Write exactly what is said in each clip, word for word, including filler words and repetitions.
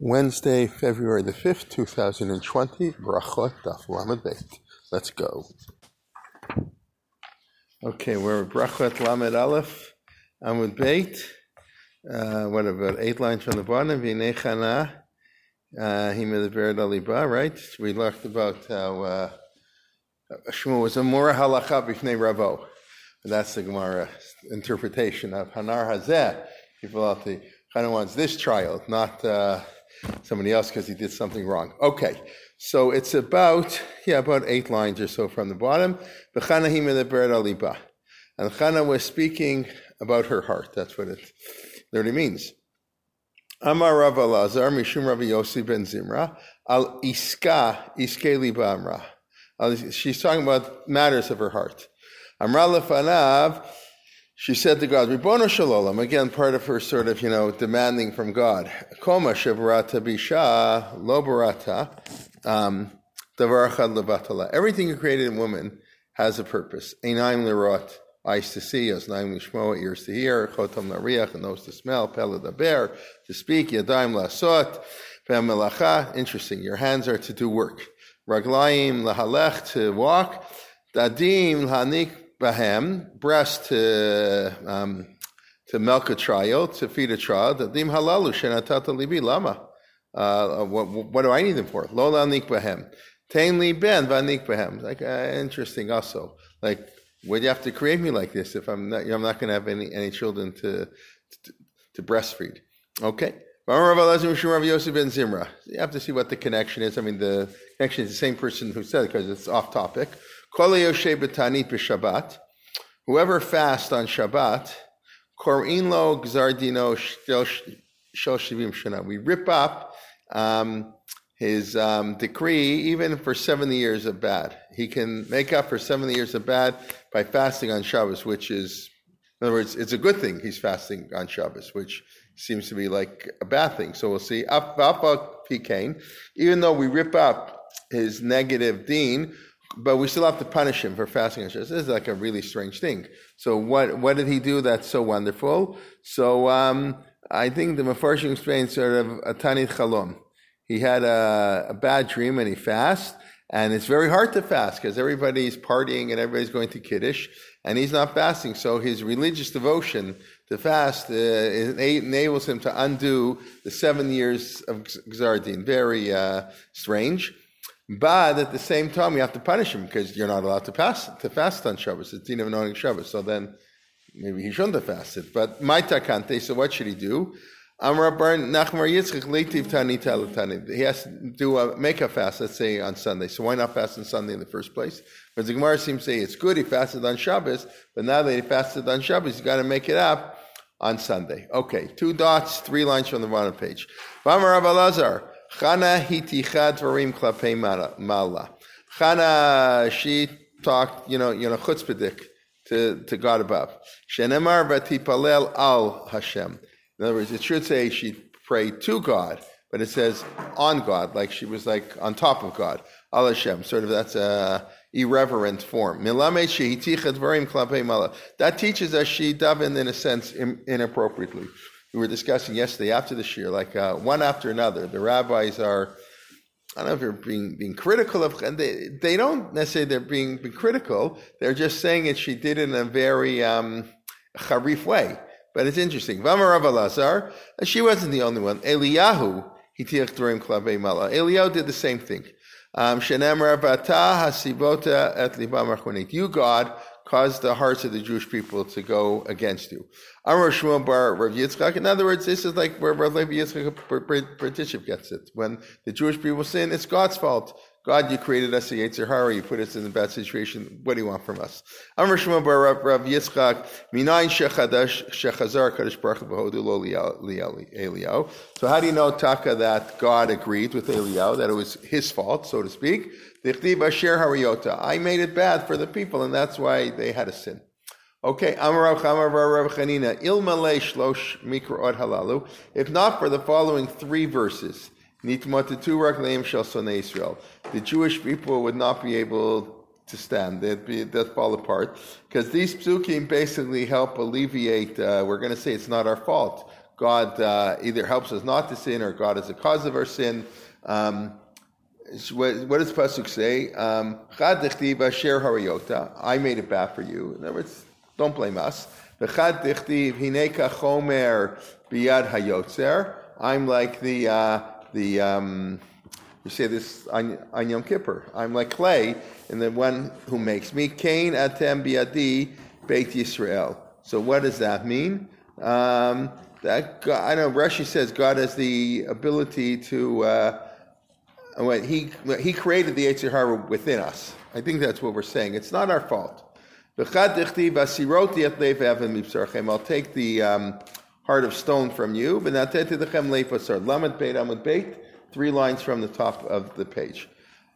Wednesday, February the fifth, two thousand twenty, Brachot Daf Lamed Beit. Let's go. Okay, we're at Brachot Lamed Aleph, Amud Beit. Uh, what about eight lines from the bottom? V'nei Chana, Himedaberet Aliba, right? We talked about how uh, Shmuel was a Mora Halacha B'fnei Ravo. That's the Gemara interpretation of Hanar Hazeh. People Chana wants this child, not uh, somebody else because he did something wrong. Okay, so it's about, yeah, about eight lines or so from the bottom. V'chana himedaberet aliba. And Chana was speaking about her heart. That's what it literally means. Amar Rav Elazar, Mishum Rav Yossi ben Zimra, al iska, iske liba amra. She's talking about matters of her heart. Amra lefanav, she said to God, Ribono shel olam, again, part of her sort of, you know, demanding from God. Koma shebarata bisha, lo barata, um, davar achad levatala. Everything you created in woman has a purpose. Einaim lirot, eyes to see, oznaim lishmo, ears to hear, chotam lariach, a nose to smell, pe ledaber, to speak, yadayim lasot, pe melacha, interesting, your hands are to do work. Raglayim lahalech, to walk, dadim lahanik, Bahem, breast to um, to milk a child, to feed a child. Dim halalu shenatata libi lama. What what do I need them for? Lo lanik bahem. Tain li ben vanik bahem. Like uh, interesting also. Like, would you have to create me like this if I'm not? I'm not going to have any any children to to, to breastfeed. Okay. You have to see what the connection is. I mean, the connection is the same person who said it because it's off topic. Whoever fasts on Shabbat, we rip up um, his um, decree even for seventy years of bad. He can make up for seventy years of bad by fasting on Shabbos, which is, in other words, it's a good thing he's fasting on Shabbos, which seems to be like a bad thing. So we'll see. Even though we rip up his negative deen, but we still have to punish him for fasting on Shabbos. This is like a really strange thing. So what what did he do that's so wonderful? So um, I think the Mefarshim explains sort of a tanit chalom. He had a, a bad dream and he fasted, and it's very hard to fast because everybody's partying and everybody's going to Kiddush, and he's not fasting. So his religious devotion to fast uh, enables him to undo the seven years of Gzar Din. Very uh, strange. But at the same time, you have to punish him because you're not allowed to fast to fast on Shabbos. It's din of knowing Shabbos. So then maybe he shouldn't have fasted. But my takante, so what should he do? Amar bar Nachmar Yitzchak leitiv tanita l'tanit. He has to do a, make a fast, let's say on Sunday. So why not fast on Sunday in the first place? Because the Gemara seems to say it's good he fasted on Shabbos, but now that he fasted on Shabbos, he's got to make it up on Sunday. Okay, two dots, three lines from the bottom page. Amar Rav Elazar. Chana hiticha dvarim klapei mala. Chana, she talked, you know, you know, chutzpahdik to, to God above. Shenemar v'tipalel al Hashem. In other words, it should say she prayed to God, but it says on God, like she was like on top of God. Al Hashem, sort of that's a irreverent form. Milamed shehiticha dvarim klapei mala. That teaches us she davened in a sense inappropriately. We were discussing yesterday after the shir, like uh, one after another. The rabbis are, I don't know if they're being being critical of, and they they don't necessarily they're being, being critical. They're just saying it. She did it in a very um, charif way, but it's interesting. V'amar Rav Elazar, and she wasn't the only one. Eliyahu hitiach dvarim klavei mala. Eliyahu did the same thing. Shenemar v'ata hasibota et libam achronit. You, God, caused the hearts of the Jewish people to go against you. Amar Shmuel bar Rav Yitzchak. In other words, this is like where Rav Yitzchak Bertishев gets it. When the Jewish people sin, it's God's fault. God, you created us a Yetzer Hara, you put us in a bad situation. What do you want from us? Amar Shmuel bar Rav Yitzchak. Minayin shechadash shechazar kadosh baruch hu b'hodu lo Eliyahu. So how do you know, Taka, that God agreed with Eliyahu, that it was his fault, so to speak? I made it bad for the people, and that's why they had a sin. Okay, if not for the following three verses, the Jewish people would not be able to stand. They'd be they'd fall apart because these psukim basically help alleviate. Uh, we're going to say it's not our fault. God uh, either helps us not to sin or God is the cause of our sin. Um, what, what does Pasuk say? Um, Chad dichtiv asher harayota. I made it bad for you. In other words, don't blame us. V'chad dichtiv hineka chomer biyad hayotzer. I'm like the uh, the um, you say this on, on Yom Kippur. I'm like clay, and the one who makes me. Kain atem biyadi Beit Yisrael. So what does that mean? Um, that God, I know Rashi says God has the ability to. Uh, when he he created the Yetzer Hara within us. I think that's what we're saying. It's not our fault. I'll take the um, heart of stone from you. Three lines from the top of the page.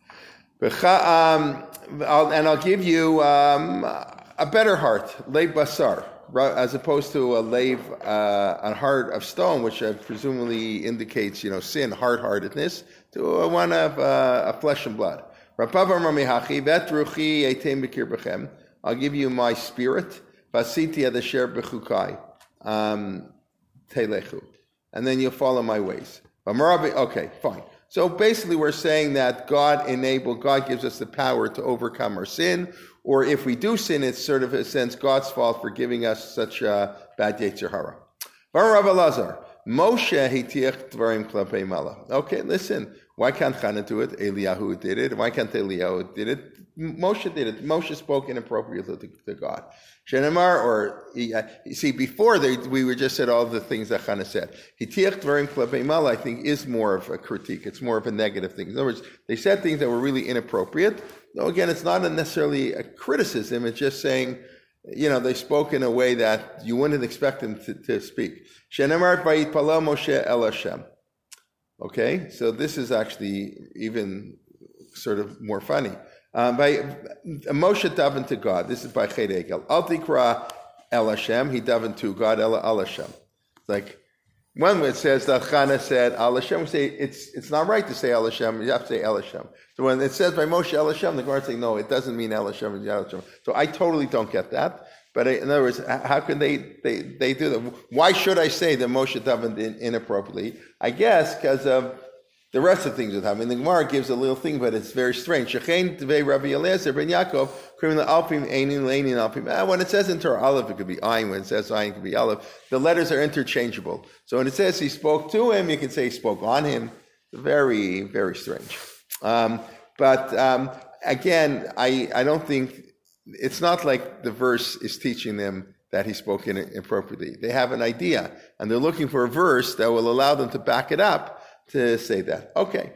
Um, I'll, and I'll give you um, a better heart, leiv basar, as opposed to a leiv, uh, a heart of stone, which uh, presumably indicates, you know, sin, hard-heartedness, to a one of uh, a flesh and blood. I'll give you my spirit, um, and then you'll follow my ways. Okay, fine. So basically we're saying that God enabled, God gives us the power to overcome our sin, or if we do sin, it's sort of, in a sense, God's fault for giving us such a bad Yetzer Hara. Rav Elazar, Moshe hitiach dvarim klapei mala. Okay, listen, why can't Chana do it? Eliyahu did it. Why can't Eliyahu did it? Moshe did it. Moshe spoke inappropriately to, to God. Shenemar, or, you see, before they, we were just said all the things that Chana said. Hitiach dvarim klapei mala, I think, is more of a critique. It's more of a negative thing. In other words, they said things that were really inappropriate. No, again, it's not a necessarily a criticism. It's just saying, you know, they spoke in a way that you wouldn't expect them to, to speak. Shenemar vayitpalel Moshe el Hashem. Okay, so this is actually even sort of more funny. Um, by Moshe davened to God. This is by Chet Egel. Al tikra el Hashem. He davened to God el al Hashem. It's like when it says that Chana said al Hashem, we say it's it's not right to say el Hashem. You have to say el Hashem. So when it says by Moshe el Hashem, the Gemara is saying no, it doesn't mean el Hashem. It's el Hashem. So I totally don't get that. But in other words, how can they, they, they do that? Why should I say that Moshe davened in, inappropriately? I guess because of the rest of things that happen. I mean, the Gemara gives a little thing, but it's very strange. Shechein tvei Rabbi Eliezer ben Yaakov, krimin alpim einin leinin alpim. When it says in Torah Aleph, it could be Ayin. When it says Ayin, it could be Aleph. The letters are interchangeable. So when it says he spoke to him, you can say he spoke on him. Very, very strange. Um, but um, again, I, I don't think... It's not like the verse is teaching them that he spoke inappropriately. They have an idea, and they're looking for a verse that will allow them to back it up to say that. Okay.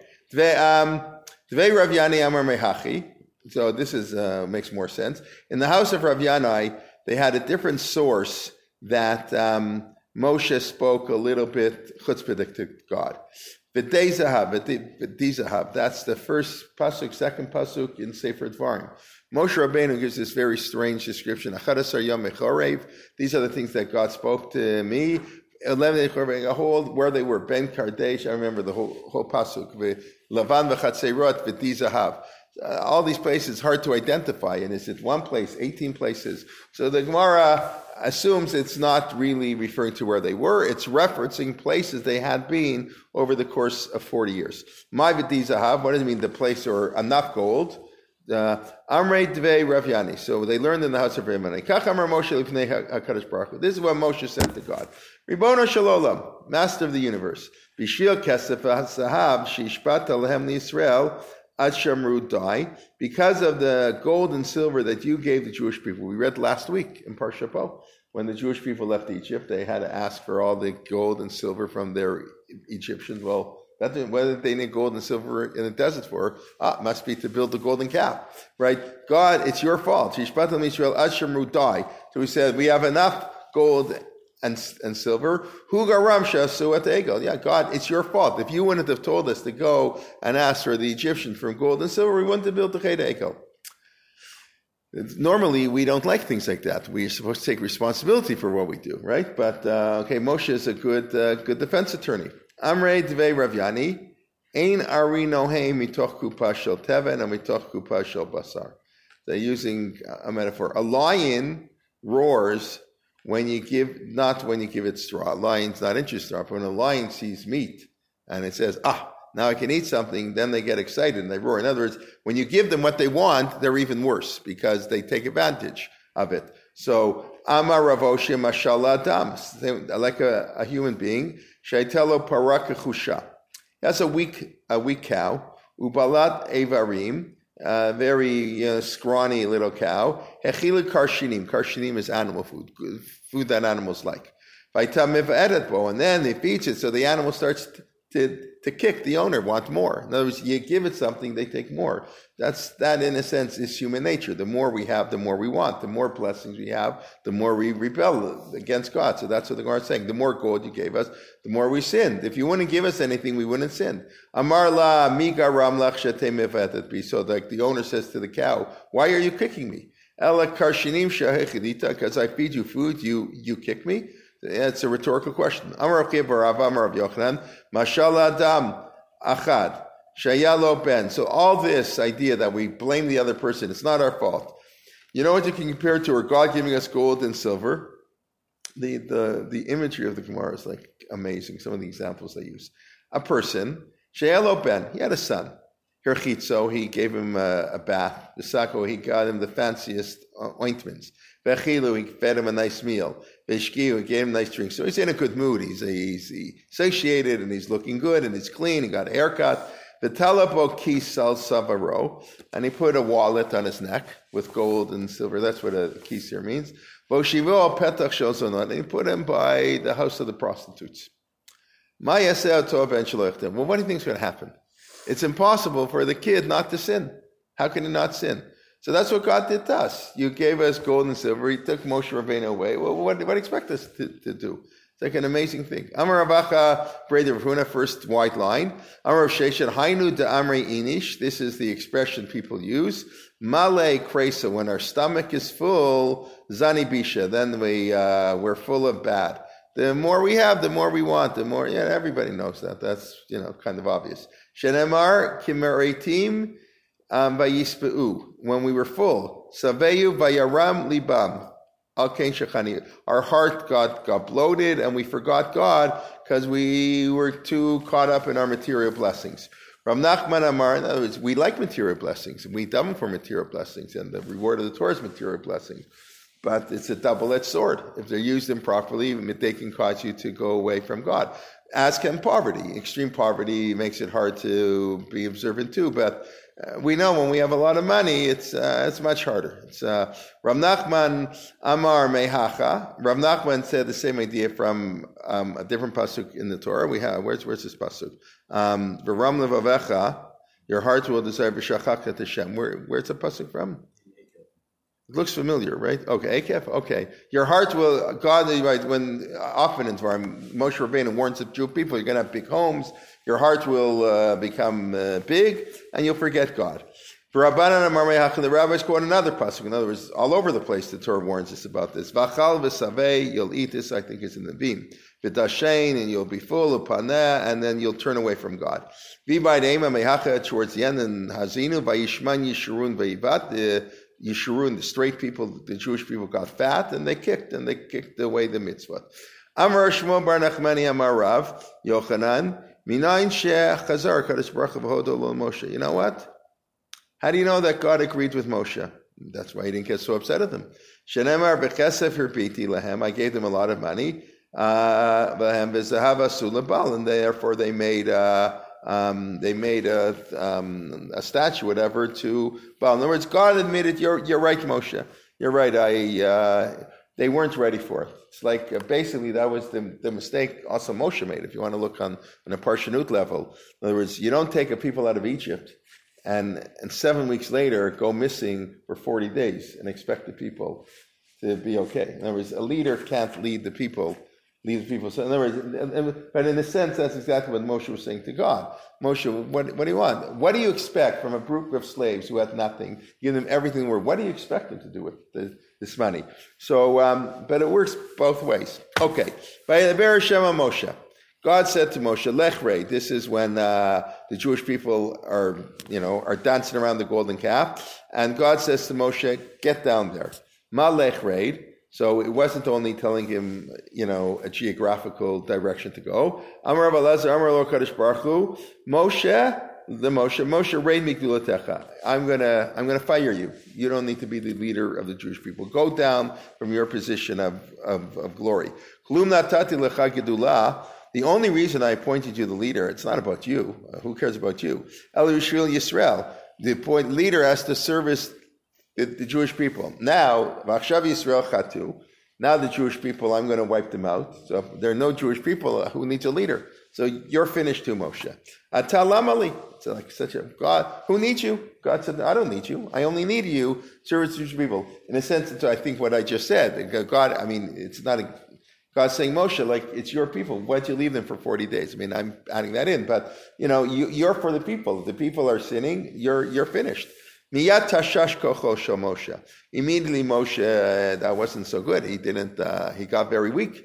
Tvei Rav Yani Amar Mehachi. So this is uh, makes more sense. In the house of Rav Yanai, they had a different source that um, Moshe spoke a little bit chutzpahdik to God. V'dei zahav, v'dei zahav. That's the first pasuk, second pasuk in Sefer Dvarim. Moshe Rabbeinu gives this very strange description. Achadasar yom mechorev. These are the things that God spoke to me. Eleven a whole where they were. Ben Kardesh. I remember the whole whole pasuk. Lavan v'chatzeirot v'dizahav. All these places hard to identify. And is it one place? Eighteen places. So the Gemara assumes it's not really referring to where they were. It's referencing places they had been over the course of forty years. My v'dizahav. What does it mean? The place or enough gold. Amrei Dvei Rav Yani. So they learned in the house of Rav Yani. Kach Amar Moshe Lifnei HaKadosh Baruch Hu. This is what Moshe said to God. Ribono Shalolam, Master of the universe. Bishil Kesef HaSahav Shishpat Alehem Yisrael Ad Shamru Dai. Because of the gold and silver that you gave the Jewish people. We read last week in Parsha Po. When the Jewish people left Egypt, they had to ask for all the gold and silver from their Egyptians. Well, That, whether they need gold and silver in the desert for, ah, must be to build the golden calf, right? God, it's your fault. So he said, we have enough gold and, and silver. Yeah, God, it's your fault. If you wouldn't have told us to go and ask for the Egyptians from gold and silver, we wouldn't have built the Chet Egel. Normally, we don't like things like that. We're supposed to take responsibility for what we do, right? But, uh, okay, Moshe is a good, uh, good defense attorney. Amrei Dvei Rav Yani, Ein Ari Nohe Mitoch Kupa Shel Teven and Mitoch Kupa Shel Basar. They're using a metaphor. A lion roars when you give, not when you give it straw. A lion's not interested in straw. But when a lion sees meat and it says, ah, now I can eat something, then they get excited and they roar. In other words, when you give them what they want, they're even worse because they take advantage of it. So, Amar Rav Oshia Mashallah Dam, like a, a human being, Shaitelo Paraka Chusha. That's a weak, a weak cow. Ubalat Evarim, a very you know, scrawny little cow. Hechila Karshinim. Karshinim is animal food, food that animals like. And then it feeds it, so the animal starts to, to, to kick the owner, want more. In other words, you give it something, they take more. That's that, in a sense, is human nature. The more we have, the more we want. The more blessings we have, the more we rebel against God. So that's what the Gemara is saying. The more gold you gave us, the more we sinned. If you wouldn't give us anything, we wouldn't sin. Amar la miga ramlach shate mevatet. So like the owner says to the cow, why are you kicking me? Ela karshinim shahechidita, because I feed you food, you you kick me? It's a rhetorical question. Amar Rav Barav, Amar Rav Yochanan, Mashallah Adam Achad Shayalo Ben. So all this idea that we blame the other person, it's not our fault. You know what you can compare it to? Or God giving us gold and silver. The the the imagery of the Gemara is like amazing. Some of the examples they use. A person Shayalo Ben, he had a son. Herchitzo, he gave him a, a bath. The Sako, he got him the fanciest uh, ointments. Vechilu, he fed him a nice meal. Veshkiu, he gave him a nice drink. So he's in a good mood. He's, he's, he's satiated and he's looking good and he's clean. He got a haircut. Vitalapo kisal savaro, and he put a wallet on his neck with gold and silver. That's what a kisir means. Voshivo petach shozonot, and he put him by the house of the prostitutes. Mayaseh tov and shalochtem. Well, what do you think is going to happen? It's impossible for the kid not to sin. How can he not sin? So that's what God did to us. You gave us gold and silver. He took Moshe Rabbeinu away. Well, what, what do you expect us to, to do? It's like an amazing thing. Amar Ravacha, Breder Rav Huna, first white line. Amar Rav Sheshet, Hainu de Amri Inish. This is the expression people use. Male kresa, when our stomach is full, Zani Bisha, then we, uh, we're full of bad. The more we have, the more we want. The more, yeah, everybody knows that. That's, you know, kind of obvious. Shenemar kimeretim vayispeu. When we were full, saveyu vayaram libam al kein shechani. Our heart got got bloated, and we forgot God because we were too caught up in our material blessings. Rav Nachman Amar, in other words, we like material blessings, and we daven for material blessings, and the reward of the Torah is material blessings. But it's a double-edged sword. If they're used improperly, they can cause you to go away from God. As can poverty. Extreme poverty makes it hard to be observant too. But uh, we know when we have a lot of money, it's uh, it's much harder. It's uh, Rav Nachman Amar Mehacha. Rav Nachman said the same idea from um, a different pasuk in the Torah. We have where's where's this pasuk? Um, V'ram levavecha, your heart will desire b'shachachat Hashem. Where where's the pasuk from? It looks familiar, right? Okay, Akef. Okay, your heart will. God, right? When often in Torah, Moshe Rabbeinu warns the Jewish people, you're going to have big homes. Your heart will uh, become uh, big, and you'll forget God. For Rabbanan and Marmei the rabbis quote another pasuk. In other words, all over the place, the Torah warns us about this. V'chal v'savei, you'll eat this. I think it's in the beam. V'dashein, and you'll be full of paneh, and then you'll turn away from God. V'baydeima mehacha, towards the end, and hazinu v'yishman yishurun v'yivat. Yeshurun, the straight people, the Jewish people got fat, and they kicked, and they kicked away the mitzvah. Amar Shmuel bar Nachmani Amar Rav Yochanan Minayin Sheh Chazar Kadosh Baruch Hu v'hodo lo Moshe. You know what? How do you know that God agreed with Moshe? That's why he didn't get so upset at them. Shenemar b'chesef hirbiti lahem. I gave them a lot of money. Lahem v'zahav asu lebal, and therefore they made. Uh, Um, they made a, um, a statue, whatever, to Baal. In other words, God admitted, you're, you're right, Moshe. You're right. I, uh, they weren't ready for it. It's like, uh, basically, that was the, the mistake also Moshe made, if you want to look on, on a Parshanut level. In other words, you don't take a people out of Egypt and, and seven weeks later go missing for forty days and expect the people to be okay. In other words, a leader can't lead the people Leave people. So in other words, but in a sense, that's exactly what Moshe was saying to God. Moshe, what, what do you want? What do you expect from a group of slaves who had nothing? Give them everything. What do you expect them to do with the, this money? So, um, but it works both ways. Okay. By the Bereshema Moshe, God said to Moshe, Lechrei. This is when uh, the Jewish people are, you know, are dancing around the golden calf, and God says to Moshe, get down there. Ma Lechrei. So it wasn't only telling him, you know, a geographical direction to go. Amar Rav Elazar, Amar Lo Kadosh Baruch Hu, Moshe, the Moshe, Moshe, rein migdulatecha. I'm gonna, I'm gonna fire you. You don't need to be the leader of the Jewish people. Go down from your position of, of, of glory. Klum natati lecha gedulah. The only reason I appointed you the leader, it's not about you. Uh, who cares about you? El Yisrael Yisrael. The point leader has to service the, the Jewish people. Now, V'achshav Yisrael chatu. Now the Jewish people, I'm going to wipe them out. So if there are no Jewish people, who needs a leader? So you're finished too, Moshe. Atalamali. It's like such a God. Who needs you? God said, I don't need you. I only need you, service the Jewish people. In a sense, it's, I think what I just said. God, I mean, it's not a God's saying, Moshe, like, it's your people. Why'd you leave them for forty days? I mean, I'm adding that in, but, you know, you, you're for the people. If the people are sinning, you're you're finished. Miyat tashash kocho shel Moshe. Immediately, Moshe, uh, that wasn't so good. He didn't, uh, he got very weak.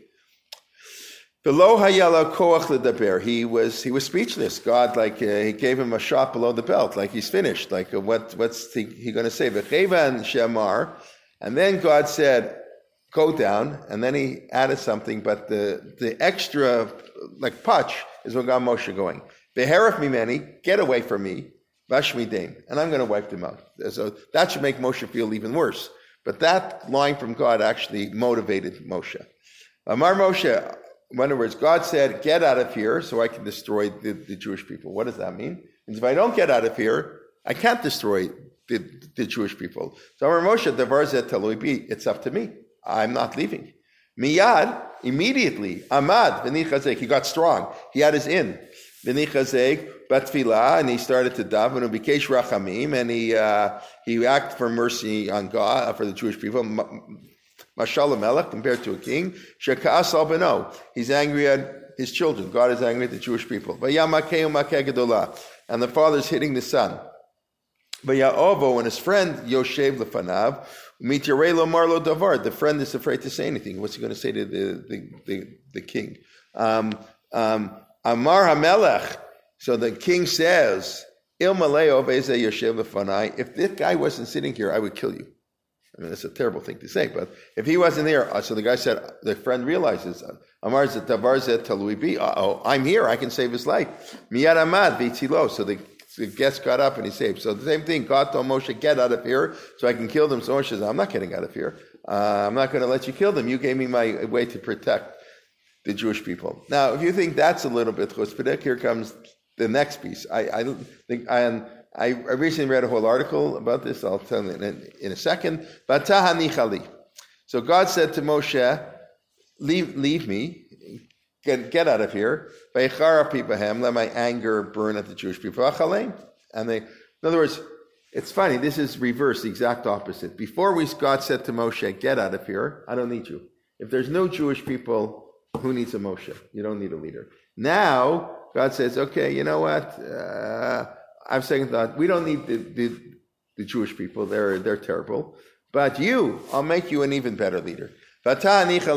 Below hayala koach ledaber. He was, he was speechless. God, like, uh, he gave him a shot below the belt, like he's finished. Like, uh, what what's he, he going to say? V'chevan shemar. And then God said, go down, and then he added something, but the, the extra, like, patch is what got Moshe going. Beheref mimeni, get away from me, vashmi dain, and I'm going to wipe them out. So that should make Moshe feel even worse. But that line from God actually motivated Moshe. Amar Moshe, in other words, God said, get out of here so I can destroy the, the Jewish people. What does that mean? It means if I don't get out of here, I can't destroy the, the Jewish people. So Amar Moshe, davar zeh talui bi, it's up to me. I'm not leaving. Miyad, immediately, Amad, v'nichazek, he got strong. He had his in. V'nichazek, batfilah, and he started to daven, and bikesh rachamim, and he uh, he acted for mercy on God, uh, for the Jewish people. Mashal melech, compared to a king. Sheka'as al beno, he's angry at his children. God is angry at the Jewish people. V'yamakeu makeh gedolah, and the father's hitting the son. V'ya'ovo, and his friend, Yoshev lefanav, Mitirelo Marlo Davar, the friend is afraid to say anything. What's he going to say to the the, the, the king? Um, um, Amar HaMelech. So the king says, Il Maleo Veze Yoshev Lefanai. If this guy wasn't sitting here, I would kill you. I mean, that's a terrible thing to say, but if he wasn't there, so the guy said, the friend realizes, Amar Davar Zet Talui Bi. Uh-oh, I'm here. I can save his life. Miyad Amad Vitzilo. So the The guest got up and he saved. So the same thing, God told Moshe, get out of here so I can kill them. So Moshe says, I'm not getting out of here. Uh, I'm not going to let you kill them. You gave me my way to protect the Jewish people. Now, if you think that's a little bit chutzpah, here comes the next piece. I, I think I, I recently read a whole article about this. I'll tell you in, in a second. So God said to Moshe, leave, leave me. Get, get out of here. Let my anger burn at the Jewish people. And they, in other words, it's funny. This is reverse, the exact opposite. Before we, God said to Moshe, get out of here. I don't need you. If there's no Jewish people, who needs a Moshe? You don't need a leader. Now, God says, okay, you know what? Uh, I'm saying that we don't need the, the, the Jewish people. They're, they're terrible. But you, I'll make you an even better leader. I'll make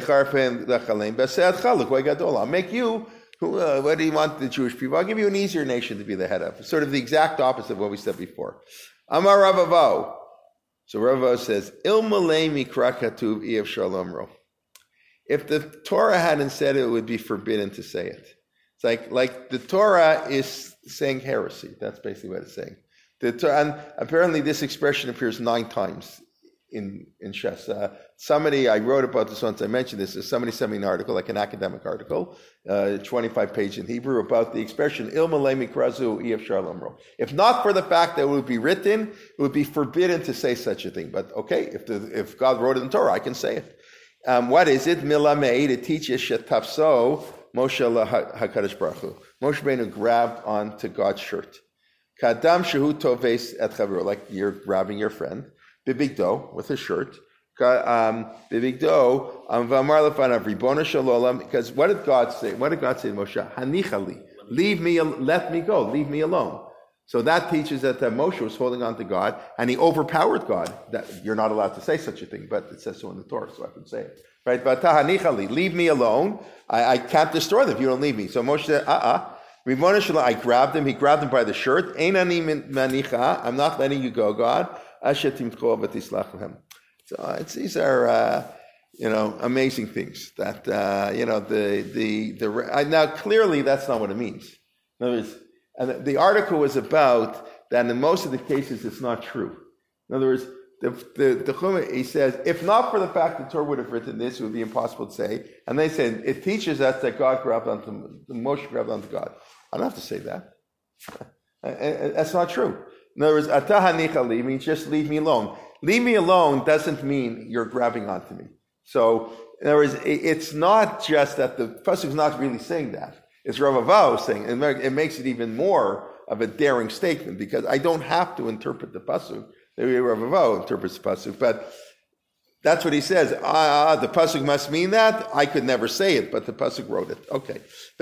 you, who, uh, what do you want the Jewish people? I'll give you an easier nation to be the head of. Sort of the exact opposite of what we said before. Amar Rav Avo. So Rav Avo says, Ilmalei mikra katuv iev shalomro. If the Torah hadn't said it, it would be forbidden to say it. It's like, like the Torah is saying heresy. That's basically what it's saying. The Torah, and apparently this expression appears nine times in in Shas. Uh, somebody, I wrote about this once, I mentioned this, somebody sent me an article, like an academic article, uh, twenty-five page in Hebrew, about the expression, Il malei mikrazu iev shalomro. If not for the fact that it would be written, it would be forbidden to say such a thing. But okay, if the, if God wrote it in Torah, I can say it. Um, what is it? Milamei, it teaches shetafso Moshe HaKadosh Baruch Hu. Moshe Rabbeinu grabbed onto God's shirt. Kadam shehu toves et chavro, like you're grabbing your friend. Bibigdo, with a shirt. Um, Bibigdo, um, v'amar lefanav ribona shalolam. Because what did God say? What did God say to Moshe? Hanichali, leave me, let me go, leave me alone. So that teaches that uh, Moshe was holding on to God, and he overpowered God. That you're not allowed to say such a thing, but it says so in the Torah, so I can say it. Right? But hanichali, leave me alone. I, I can't destroy them if you don't leave me. So Moshe said, uh-uh. Ribona shalom, I grabbed him. He grabbed him by the shirt. Ein ani manicha, I'm not letting you go, God. So it's, these are, uh, you know, amazing things that, uh, you know, the, the, the, now clearly that's not what it means. In other words, and the article was about that in most of the cases it's not true. In other words, the, the, the Chumah, he says, if not for the fact that Torah would have written this, it would be impossible to say. And they said, it teaches us that God grabbed onto, Moshe grabbed onto God. I don't have to say that. That's not true. In other words, atah hanicha li means just leave me alone. Leave me alone doesn't mean you're grabbing onto me. So, in other words, it's not just that the pasuk is not really saying that. It's Rav Avau saying, and it makes it even more of a daring statement because I don't have to interpret the pasuk. The way Rav Avau interprets the pasuk, but that's what he says. Ah, the pasuk must mean that. I could never say it, but the pasuk wrote it. Okay.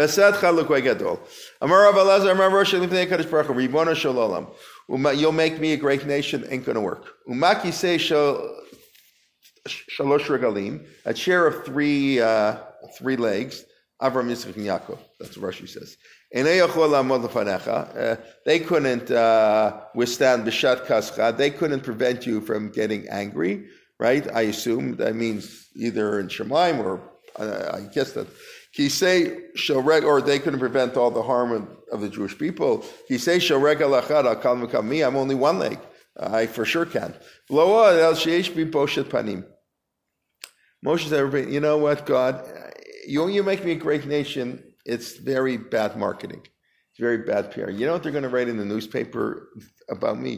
You'll make me a great nation. Ain't going to work. Umaki say shalosh regalim, a chair of three uh, three legs. Avram, Yitzchak, and Yaakov. That's what Rashi says. Uh, they couldn't uh, withstand b'shat kascha. They couldn't prevent you from getting angry, right? I assume that means either in Shemaim or uh, I guess that. He say shalreg, or they couldn't prevent all the harm of, of the Jewish people. He say shalreg alachad al kal mekam me. I'm only one leg. I for sure can. Loa el sheish bi poshet panim. Moshe said, you know what, God. You, you make me a great nation, it's very bad marketing. It's very bad P R. You know what they're going to write in the newspaper about me?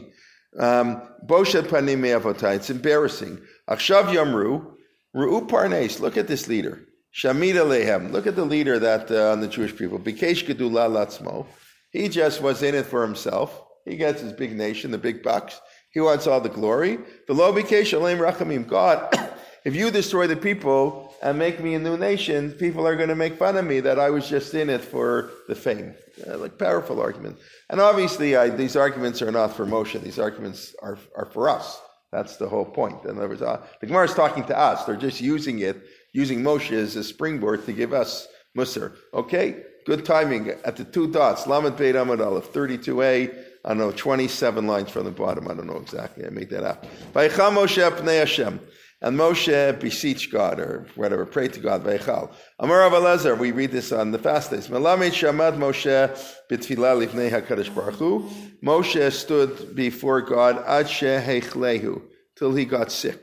Boshet panim me'avotai. It's embarrassing. Achshav yamru, ru'u parnes. Look at this leader. Shamid alehem. Look at the leader that uh, on the Jewish people. Bikesh gedula latzmo. He just was in it for himself. He gets his big nation, the big bucks. He wants all the glory. Below bikesh aleim rachamim. God, if you destroy the people and make me a new nation, people are going to make fun of me that I was just in it for the fame. Uh, like powerful argument. And obviously, I, these arguments are not for Moshe. These arguments are, are for us. That's the whole point. In other words, uh, the Gemara is talking to us. They're just using it, using Moshe as a springboard to give us Musar. Okay? Good timing. At the two dots, Lamed Beit Amud Aleph, thirty-two A, I don't know, twenty-seven lines from the bottom. I don't know exactly. I made that up. Vayichal Moshe pnei Hashem. And Moshe beseeched God, or whatever, prayed to God. Vayichal. Amar Rav Elazar, we read this on the fast days. Melamed shamad Moshe b'tfilah lifnei HaKadosh Baruch Hu. Moshe stood before God ad sheheichlehu, till he got sick.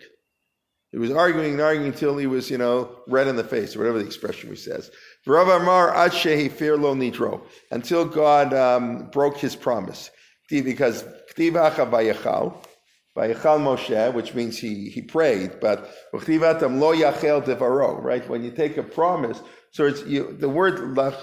He was arguing and arguing until he was, you know, red in the face, or whatever the expression we says. Rav Amar ad shehifir lo nidro, until God um, broke his promise. Because k'tiv hacha vayichal, Vayichal Moshe, which means he he prayed, but Uchtivatam lo yachel devaro, right? When you take a promise, so it's you, the word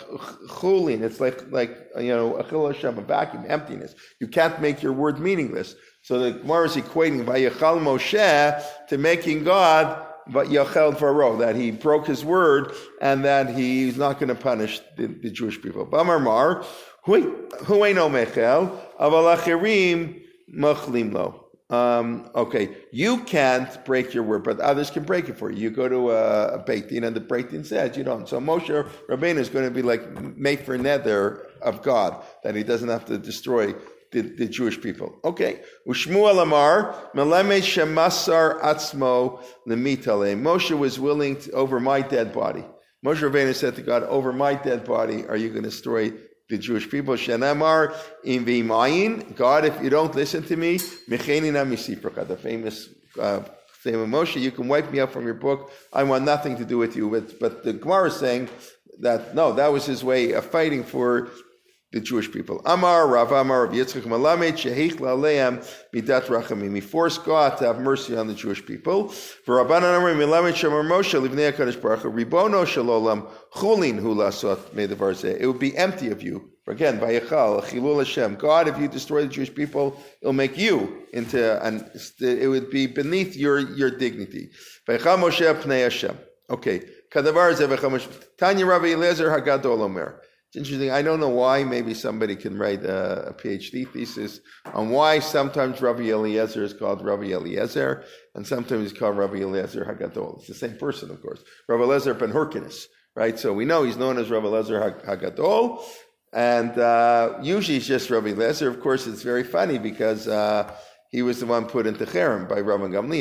chulin, it's like like you know achil Hashem, a vacuum, emptiness. You can't make your word meaningless. So the Gemara is equating Vayichal Moshe to making God but yachel devaro, that he broke his word and that he's not going to punish the, the Jewish people. Bamar mar hu eino mechel aval achirim machlim lo. Um, okay, you can't break your word, but others can break it for you. You go to a, a Beit Din, and the Beit Din says you don't. So Moshe Rabbeinu is going to be like make for nether of God, that he doesn't have to destroy the, the Jewish people. Okay. Ushmuel Amar, Meleme Shemasar Atzmo Lemitale. Moshe was willing to, over my dead body. Moshe Rabbeinu said to God, over my dead body, are you going to destroy the Jewish people? Shenamar in v'mayin. God, if you don't listen to me, mechenina misipraka. The famous uh, statement of Moshe, you can wipe me out from your book. I want nothing to do with you. But, but the Gemara is saying that, no, that was his way of fighting for the Jewish people. Amar, Rav Amar, Rav Yitzchak Malamed, Shehich Laleam, Midat Rachamim. He forced God to have mercy on the Jewish people. For Rabbanan Amar, Milamed Shemar Moshe, Livnei HaKadosh Baruch Hu, Ribono Shalolam, Chulin Hu Lasot Medavar Zeh. It would be empty of you. Again, Vayichal, Chilul Hashem. God, if you destroy the Jewish people, it'll make you into, and it would be beneath your, your dignity. Vayichal Moshe Pnei Hashem. Okay. Kadavar Zeh Vayichal Moshe. Tanya Rabbi Eliezer Hagadol Omer. It's interesting. I don't know why. Maybe somebody can write a, a PhD thesis on why sometimes Rabbi Eliezer is called Rabbi Eliezer and sometimes he's called Rabbi Eliezer Hagadol. It's the same person, of course. Rabbi Eliezer ben Hyrcanus, right? So we know he's known as Rabbi Eliezer Hagadol, and uh, usually he's just Rabbi Eliezer. Of course, it's very funny because uh, he was the one put into Cherem by Rabbi Gamliel.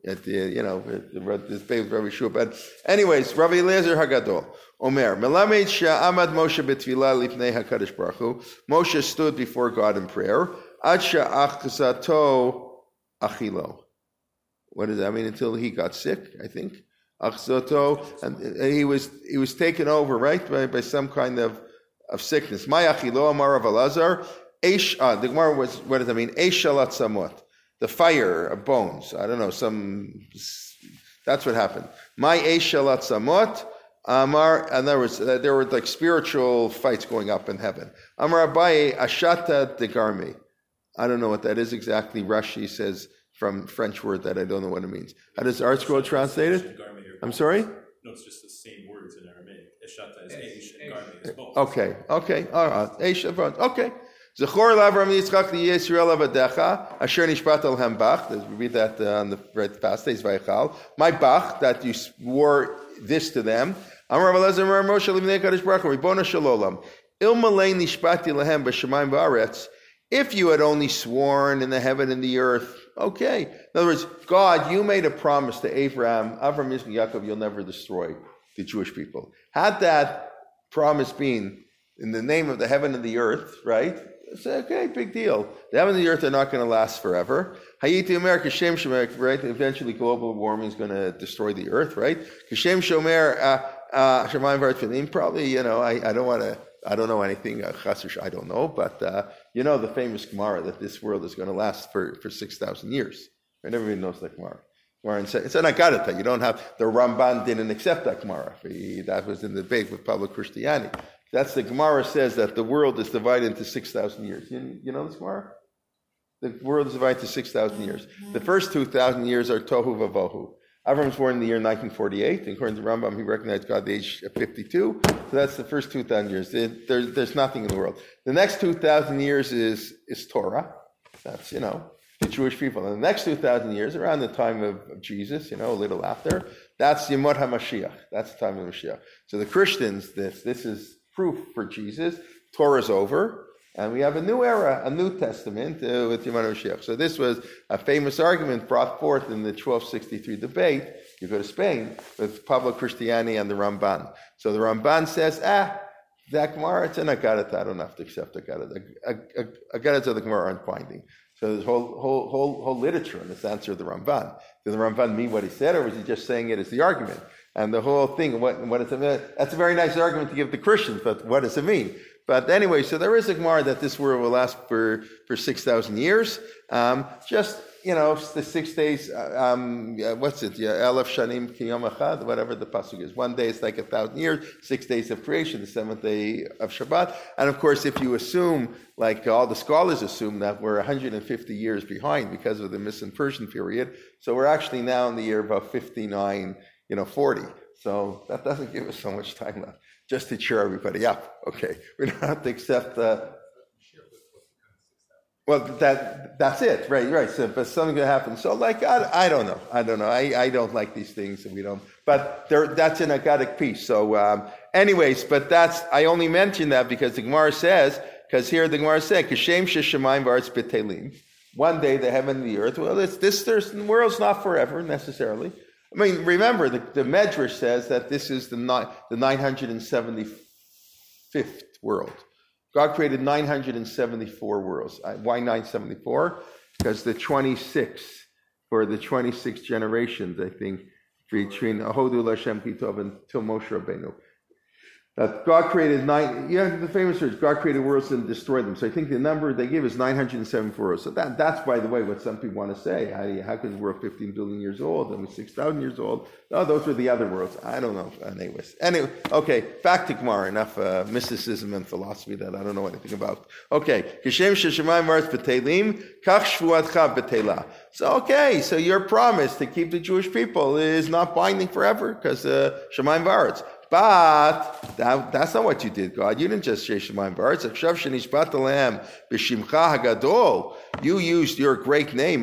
At the, you know, this baby Rabbi Shua. But anyways, Rabbi Eliezer Hagadol, Omer, Melamed she'amad Moshe betfilah lifnei HaKadosh Baruch Hu. Moshe stood before God in prayer. Ad she'achzato achilo. What does that mean? Until he got sick, I think. Achzato, and he was he was taken over, right, by, by some kind of, of sickness. My achilo, Amar Rav Elazar. Eish, ah, the Gemara was, what does that mean? Eish shalat samot. The fire of bones. I don't know, some, that's what happened. My eish shalat samot. Amar, and there was, uh, there were like spiritual fights going up in heaven. Amar Abaye, ashata de garmi. I don't know what that is exactly. Rashi says from French word that I don't know what it means. How does Art Scroll translate it? I'm sorry? No, it's just the same words in Aramaic. Eshata is eish and garmi is both. Okay, okay, all right. Eish, okay. Zechor l'Avram Yitzchak liYisrael avadecha asher nishbat alhem bach. We read that uh, on the right past days. Vaychal. My bach that you swore this to them. Amar Rav Elazar Amar Moshe l'bnei Kadosh Baruch Hu Ribono shel Olam ilmalei nishbati lahem b'shamayim v'aretz. If you had only sworn in the heaven and the earth, okay. In other words, God, you made a promise to Abraham, Avram, Yitzchak, Yaakov, you'll never destroy the Jewish people. Had that promise been in the name of the heaven and the earth, right? It's okay, big deal. The heaven and the earth are not going to last forever. Hayiti America, Kashem Shomer, right? Eventually global warming is going to destroy the earth, right? Kashem Shomer, Shemayim V'Artfinim, probably, you know, I, I don't want to, I don't know anything, uh, I don't know, but uh, you know the famous Gemara that this world is going to last for, for six thousand years. Right? Everybody knows that Gemara. Gemara and said, it's an Agadata. You don't have, the Ramban didn't accept that Gemara. He, that was in the debate with Pablo Christiani. That's the Gemara says that the world is divided into six thousand years. You, you know this Gemara? The world is divided into six thousand years. The first two thousand years are Tohu Vavohu. Avram was born in the year nineteen forty-eight. And according to Rambam, he recognized God at the age of fifty-two. So that's the first two thousand years. There, there, there's nothing in the world. The next two thousand years is, is Torah. That's, you know, the Jewish people. And the next two thousand years, around the time of, of Jesus, you know, a little after, that's Yemot HaMashiach. That's the time of Mashiach. So the Christians, this, this is proof for Jesus. Torah's over. And we have a new era, a New Testament uh, with Yemot HaMashiach. So this was a famous argument brought forth in the twelve sixty-three debate. You go to Spain with Pablo Christiani and the Ramban. So the Ramban says, ah, that Gemara, it's an Agadata. I don't have to accept Agadata. Agadata of the Gemara aren't binding. So there's whole whole whole whole literature in this answer of the Ramban. Did the Ramban mean what he said, or was he just saying it as the argument? And the whole thing, what what is it? That's a very nice argument to give the Christians, but what does it mean? But anyway, so there is a Gemara that this world will last for, for six thousand years. Um, just, you know, the six days, um, what's it? Yeah, Elef Shanim Kiyom Echad, whatever the pasuk is. One day is like a thousand years, six days of creation, the seventh day of Shabbat. And of course, if you assume, like all the scholars assume, that we're one hundred fifty years behind because of the Medes and Persian period, so we're actually now in the year about fifty-nine, you know, forty. So that doesn't give us so much time left. Just to cheer everybody up. Okay. We don't have to accept uh well that that's it. Right, right. So but something gonna happen. So like I, I don't know. I don't know. I, I don't like these things and we don't but there that's an Agadic piece. So um anyways, but that's I only mention that because the Gemara says, because here the Gemara said, Kashem Sheshamayim V'Artz B'Telim. One day the heaven and the earth. Well it's this there's the world's not forever necessarily. I mean, remember, the, the Medrash says that this is the, ni- the nine hundred seventy-fifth world. God created nine hundred seventy-four worlds. Why nine seventy-four? Because the twenty-six, or the twenty-six generations, I think, between Ahodu Lashem Kitov until Moshe Rabbeinu. That God created nine, yeah, the famous words, God created worlds and destroyed them. So I think the number they give is nine hundred seventy-four worlds. So that, that's, by the way, what some people want to say. How, do you, how could the world fifteen billion years old and we're six thousand years old? No, those were the other worlds. I don't know. Anyways, anyway, okay, back to Gemara. Enough uh, mysticism and philosophy that I don't know anything about. Okay, Kishem Sheshamayim V'Artz B'Telim, Kach Shvuatcha B'Telah. So, okay, so your promise to keep the Jewish people is not binding forever because uh, Shemayim V'Artz. But that, that's not what you did, God. You didn't just say Shemayim V'Artz. You used your great name.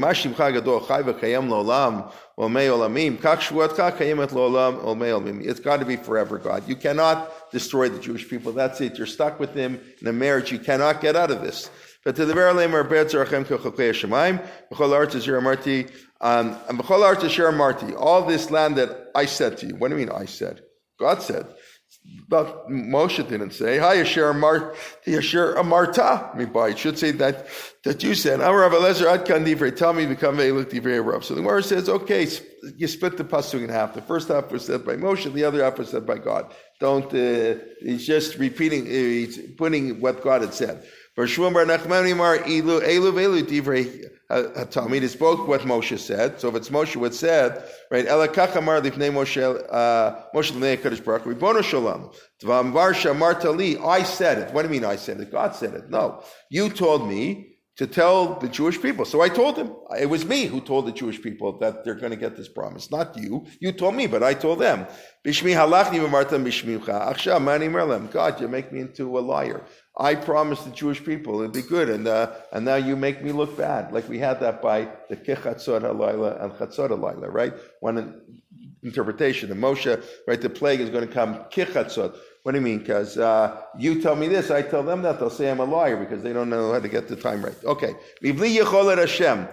It's got to be forever, God. You cannot destroy the Jewish people. That's it. You're stuck with them in a marriage. You cannot get out of this. ותדבר עליהם הרבה צורכם כחוקי השמיים, בכל הארץ אשר אמרתי, um, and בכל הארץ אשר אמרתי, all this land that I said to you. What do you mean I said? God said. But Moshe didn't say, Hi, Asher Amarti, Asher Amarta. It should say that that you said, Amar Rav Eliezer Ad Kan Divrei, tell me become Ve'eluk Divrei Rav. So the Gemara says, okay, you split the pasuk in half. The first half was said by Moshe, the other half was said by God. Don't, uh, he's just repeating, uh, he's putting what God had said. For Shmuel Bar Nachman Imar, Elu, Elu, Elu, Divrei HaTalmid, it's both what Moshe said. So if it's Moshe what said, right, Ela Kach Amar Lifnei Moshe, Moshe Lifnei HaKadosh Baruch Hu, Ribono Shalom, T'vamvar Shamarta Li, I said it. What do you mean I said it? God said it. No. You told me to tell the Jewish people. So I told him. It was me who told the Jewish people that they're going to get this promise. Not you. You told me, but I told them. Bishmi halachni v'martam bishmimcha. Achshav mani merlem. God, you make me into a liar. I promised the Jewish people it'd be good, and uh, and now you make me look bad. Like we had that by the Kechatzot halayla and Chatzot halayla, right? One interpretation. The Moshe, right? The plague is going to come Kechatzot. What do you mean? Because uh, you tell me this, I tell them that. They'll say I'm a liar because they don't know how to get the time right. Okay. Mivli Yecholet Hashem.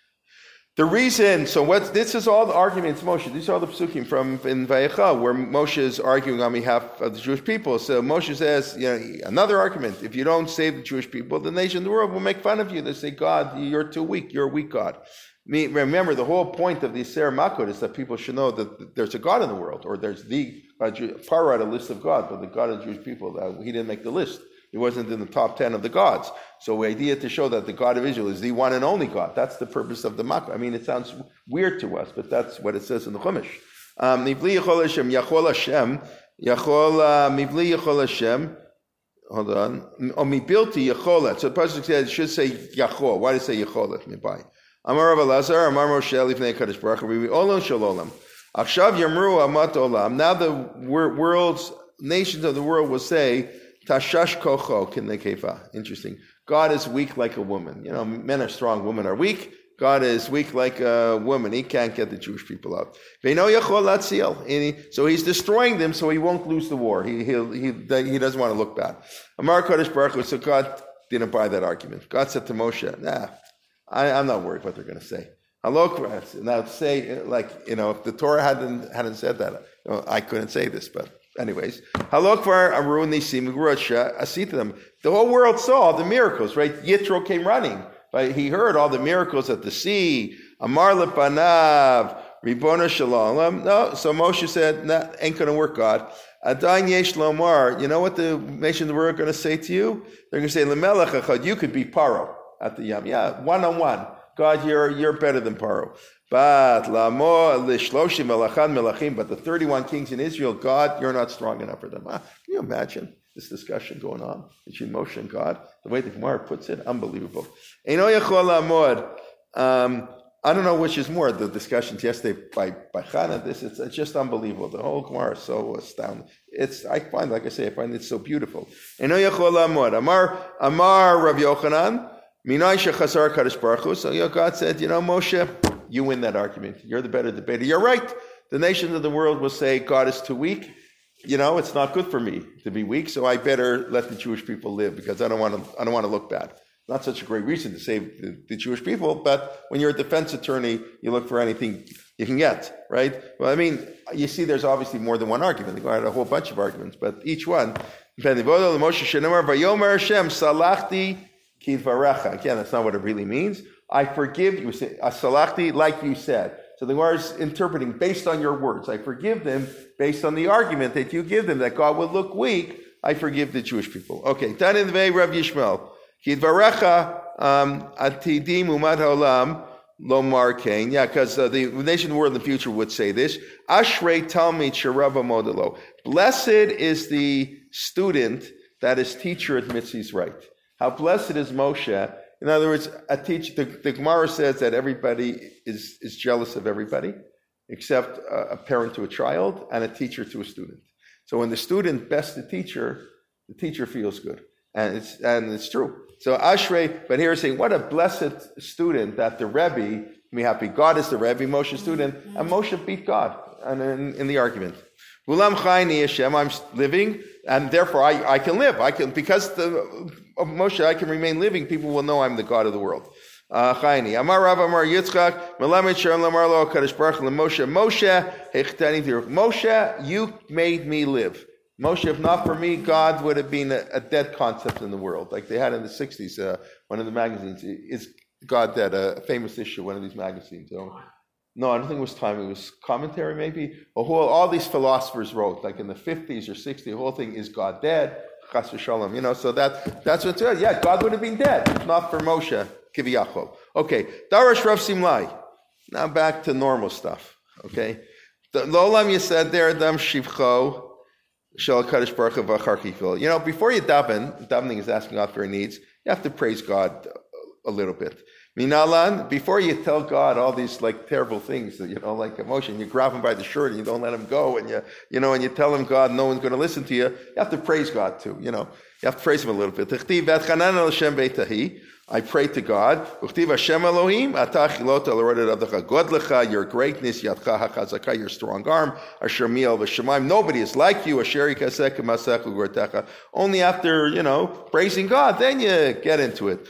The reason, so what's, this is all the arguments, Moshe, these are all the psukim from in Vayecha, where Moshe is arguing on behalf of the Jewish people. So Moshe says, you know, another argument, if you don't save the Jewish people, the nation of the world will make fun of you. They say, God, you're too weak, you're a weak God. Remember, the whole point of the Ser Makot is that people should know that there's a God in the world, or there's the, Pharaoh had a list of gods, but the God of the Jewish people, uh, he didn't make the list. He wasn't in the top ten of the gods. So the idea to show that the God of Israel is the one and only God. That's the purpose of the Makkah. I mean, it sounds weird to us, but that's what it says in the Chumash. Mivli Yechol Hashem, Yachol Hashem, Yachol, Mivli Yechol Hashem, hold on, O Mibilti Yecholet. So the pasuk says, it should say Yachol. Why does it say Yecholet? Mibai. Amar Rav Elazar, Amar Moshe, Lifnei HaKadosh Baruch Hu, Olon Shalolam. Achshav Yamru Amat Olam. Now the world's, nations of the world will say, Tashash kocho kinnekefa. Interesting. God is weak like a woman. You know, men are strong, women are weak. God is weak like a woman. He can't get the Jewish people out. So he's destroying them so he won't lose the war. He he he, he doesn't want to look bad. Amar Kodesh Baruch Hu, so God didn't buy that argument. God said to Moshe, nah, I, I'm not worried what they're going to say. Now say, like, you know, if the Torah hadn't hadn't said that, you know, I couldn't say this, but anyways, halokvar amru nisim gurasha asitam. The whole world saw the miracles, right? Yitro came running, right? He heard all the miracles at the sea. Amar lepanav ribona shalom. No, so Moshe said, nah, ain't going to work, God. Adain yesh lomar. You know what the nation of the world are going to say to you? They're going to say lemelech echad. You could be Paro at the yam. Yeah, one on one. God, you're you're better than Paro. But lamo lishloshim melachan melachim. But the thirty-one kings in Israel, God, you're not strong enough for them. Ah, can you imagine this discussion going on between Moshe and God? The way the Gemara puts it, unbelievable. Eino yachol lamod. Um, I don't know which is more, the discussions yesterday by by Chana. This it's, it's just unbelievable. The whole Gemara is so astounding. It's I find, like I say, I find it so beautiful. Eino yachol lamod. Amar Amar Rav Yochanan. Minay shechasar Kadosh Baruch Hu. So you know, God said, you know, Moshe, you win that argument. You're the better debater. You're right. The nations of the world will say God is too weak. You know, it's not good for me to be weak, so I better let the Jewish people live because I don't want to. I don't want to look bad. Not such a great reason to save the, the Jewish people, but when you're a defense attorney, you look for anything you can get, right? Well, I mean, you see, there's obviously more than one argument. They had a whole bunch of arguments, but each one. Again, that's not what it really means. I forgive you. Salachti, like you said. So the Gemara is interpreting based on your words. I forgive them based on the argument that you give them that God will look weak. I forgive the Jewish people. Okay. Tanin vei Rav Yishmael. Kidvarecha atidim umad haolam lomar kain. Yeah, because uh, the nation of the world in the future would say this. Ashrei talmid sherava modelo. Blessed is the student that his teacher admits he's right. How blessed is Moshe. In other words, a teacher, the, the Gemara says that everybody is, is jealous of everybody, except a, a parent to a child and a teacher to a student. So when the student bests the teacher, the teacher feels good. And it's and it's true. So Ashrei, but here it's saying, what a blessed student that the Rebbe can be happy. God is the Rebbe, Moshe's student, and Moshe beat God and in, in the argument. Ulam chayni Hashem, I'm living. and therefore I, I can live. I can because the, of Moshe I can remain living. People will know I'm the God of the world. Chayni Amar Rav Amar Yitzchak Melamed Shalom Lamar Lo Kadosh Baruch Hu Moshe Moshe Hechtani Tiruk Moshe, you made me live. Moshe, if not for me, God would have been a, a dead concept in the world, like they had in the sixties. Uh, one of the magazines is God dead, a famous issue, one of these magazines. You know? No, I don't think it was Time. It was Commentary, maybe. A whole, all these philosophers wrote, like in the fifties or sixties. The whole thing is God dead. Chas v'shalom. You know, so that that's what's good. Yeah, God would have been dead if not for Moshe. Kiviyachol. Okay, Darash Rav Simlai. Now back to normal stuff. Okay, Lolam, you said there, Adam Shivcho Shal Kadosh Baruch Hu V'achar Kifil. You know, before you daven, davening is asking God for your needs. You have to praise God a little bit. Minalan, before you tell God all these like terrible things, you know, like emotion, you grab him by the shirt and you don't let him go, and you, you know, and you tell him God, no one's going to listen to you. You have to praise God too. You know, you have to praise him a little bit. I pray to God. Your greatness, your strong arm. Nobody is like you. Only after, you know, praising God, then you get into it.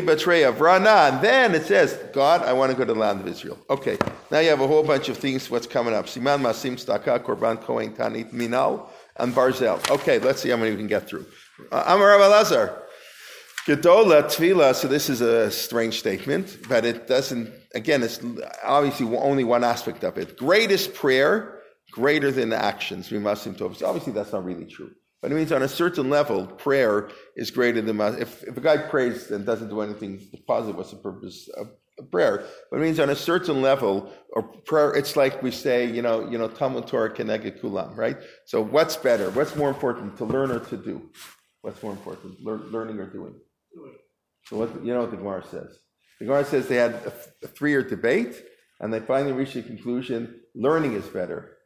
And then it says, God, I want to go to the land of Israel. Okay, now you have a whole bunch of things. What's coming up? Siman Masim Staka, Korban Kohen Tanit Minal, and Barzel. Okay, let's see how many we can get through. Amar Rav Elazar. Gedola Tefillah, so this is a strange statement, but it doesn't, again, it's obviously only one aspect of it. Greatest prayer, greater than the actions. We must so obviously that's not really true. But it means on a certain level, prayer is greater than, if, if a guy prays and doesn't do anything positive, what's the purpose of prayer? But it means on a certain level, or prayer, it's like we say, you know, you know, Talmud Torah keneged kulam, right? So what's better? What's more important, to learn or to do? What's more important, Lear, learning or doing? So what, you know what the Gemara says? The Gemara says they had a, a three-year debate, and they finally reached the conclusion, learning is better.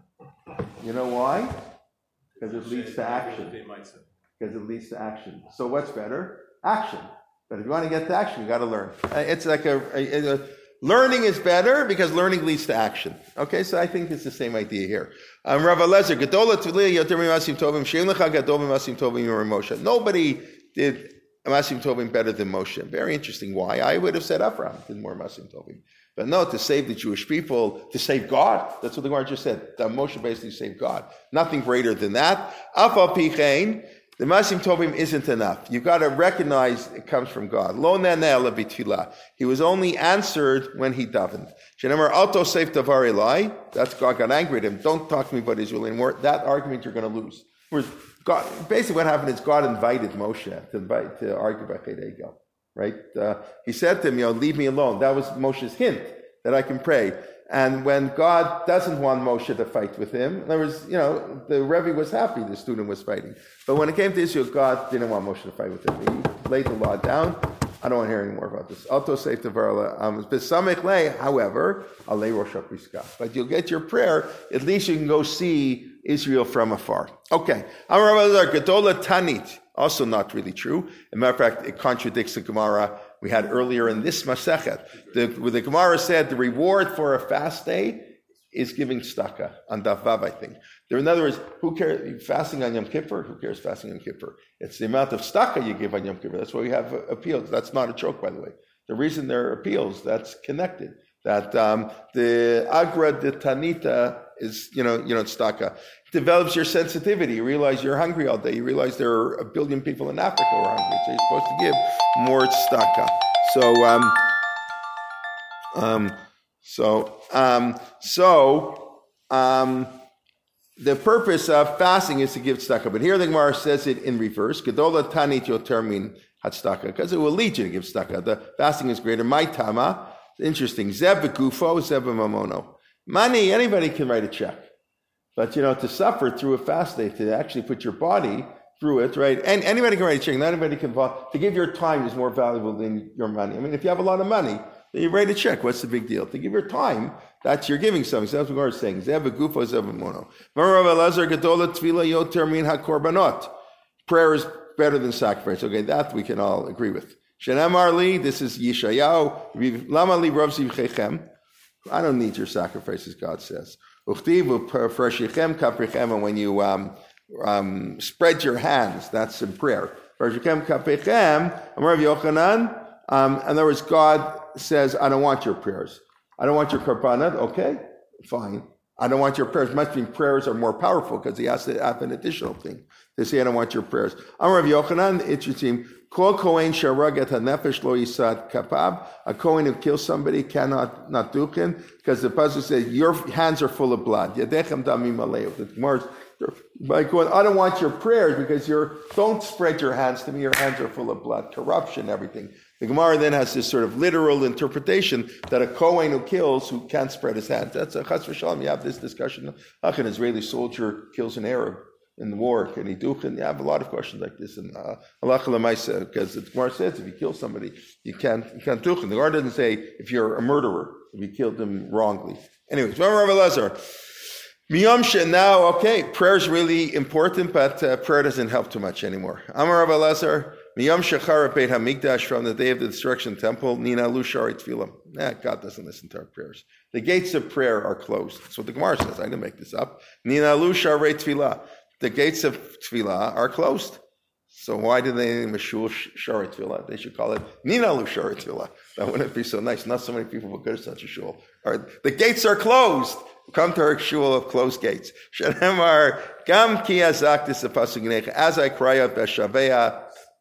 You know why? Because it leads to action. Because it leads to action. So what's better? Action. But if you want to get to action, you got to learn. It's like a, a, a learning is better because learning leads to action. Okay, so I think it's the same idea here. Um, Rav Elazar, Gedola Tefillah Yoter Mimasim Tovim, Shein Lecha Gadol Mimasim Tovim Yor Moshe. Nobody did Masim Tovim better than Moshe. Very interesting. Why? I would have said Abraham did more Masim Tovim. But no, to save the Jewish people, to save God. That's what the Gemara just said. That Moshe basically saved God. Nothing greater than that. Afal Pichein, the Masim Tovim isn't enough. You've got to recognize it comes from God. Lo naneh b'tfilah. He was only answered when he davened. Shenemar alto seif davar elai. That's God got angry at him. Don't talk to me about Israel anymore. That argument you're going to lose. Whereas God, basically what happened is God invited Moshe to invite to argue about Chet Egel, right? Uh, he said to him, you know, leave me alone. That was Moshe's hint that I can pray. And when God doesn't want Moshe to fight with him, in other words, you know, the Rebbe was happy the student was fighting. But when it came to Israel, God didn't want Moshe to fight with him. He laid the law down. I don't want to hear any more about this. Alto seif devar elai. However, alei rosh hapriska. But you'll get your prayer. At least you can go see Israel from afar. Okay. Amar Rav Elazar, Gedola Tanit. Also not really true. As a matter of fact, it contradicts the Gemara we had earlier in this Masechet. The, where the Gemara said the reward for a fast day is giving tzedakah on Daf Vav, I think. There, in other words, who cares fasting on Yom Kippur? Who cares fasting on Kippur? It's the amount of tzedakah you give on Yom Kippur. That's why we have appeals. That's not a joke, by the way. The reason there are appeals, that's connected. That um, the Agra de Tanita is, you know, you know, tzedakah. Develops your sensitivity. You realize you're hungry all day. You realize there are a billion people in Africa who are hungry. So you're supposed to give more tzedakah. So, um, um, so, um, so, um, the purpose of fasting is to give tzedakah. But here the Gemara says it in reverse. Gedola tanit yoter min hatzedakah, because it will lead you to give tzedakah. The fasting is greater. My tama. Interesting. Zeb b'gufo, zeb b'mamono. Money, anybody can write a check. But, you know, to suffer through a fast day, to actually put your body through it, right? And anybody can write a check. Not anybody can, to give your time is more valuable than your money. I mean, if you have a lot of money, then you write a check. What's the big deal? To give your time, that's you're giving something. So that's what God is saying. Zev gufo, zev mono. Prayer is better than sacrifice. Okay, that we can all agree with. Shenamar li, this is Yeshayahu. Lama li rav zivchechem. I don't need your sacrifices, God says. And when you um, um, spread your hands. That's in prayer. Um, in other words, God says, I don't want your prayers. I don't want your karbanot. Okay, fine. I don't want your prayers. Must mean prayers are more powerful because he has to have an additional thing. They say, I don't want your prayers. Amar Rav Yochanan, interesting. Kol kohen sharagat hanefesh lo yisad kapab. A kohen who kills somebody cannot not duchen, because the pasuk says your hands are full of blood. Yadechem damim alev. The Gemara, by going, I don't want your prayers because you're. Don't spread your hands to me. Your hands are full of blood, corruption, everything. The Gemara then has this sort of literal interpretation that a kohen who kills who can't spread his hands. That's a chas v'shalom. You have this discussion. How can an Israeli soldier kills an Arab in the war? Can he do? Can you have a lot of questions like this? And halacha l'maisa, because the Gemara says if you kill somebody, you can't you can't do. The Gemara doesn't say if you're a murderer, if you killed them wrongly. Anyways, Rav Elazar. Miyamsha, now, okay, prayer is really important, but uh, prayer doesn't help too much anymore. Amar Rav Elazar, Miyamsha chara Beit HaMikdash, from the day of the destruction of the temple, Nina Lu Shari Tfilah. Nah, God doesn't listen to our prayers. The gates of prayer are closed. That's what the Gemara says. I didn't make this up. Nina Lu Shari Tfilah. The gates of Tfilah are closed. So why did they name a shul Shari Tfilah? They should call it Nina Lu Shari Tfilah. That wouldn't be so nice. Not so many people would go to such a shul. All right. The gates are closed. Come to our shul of closed gates. Shenemar gam ki azak this pasuk, as I cry out beshavea